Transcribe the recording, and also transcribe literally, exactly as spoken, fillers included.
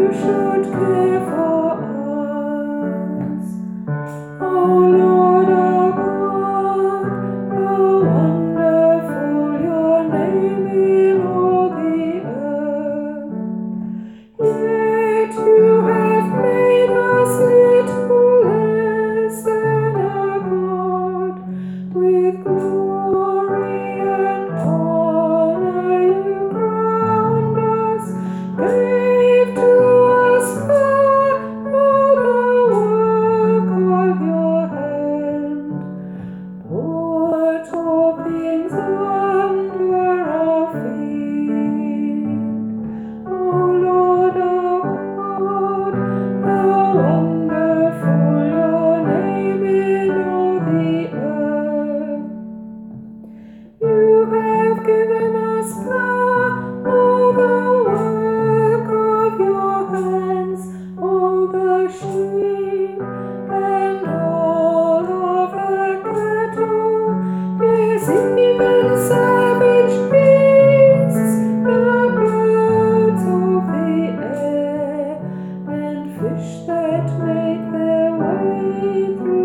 should care for us. Oh Lord our God, how wonderful your name in all the earth. Yet you have made us little less than a God. With glory and honor you crowned us, gave to us power, all the work of your hand. Poured all things under our feet. Oh Lord our God, how wonderful your name in all the earth. You have given us power, all the work of your hands, all the sheep and all of the cattle, yes, even savage beasts, the birds of the air, and fish that make their way through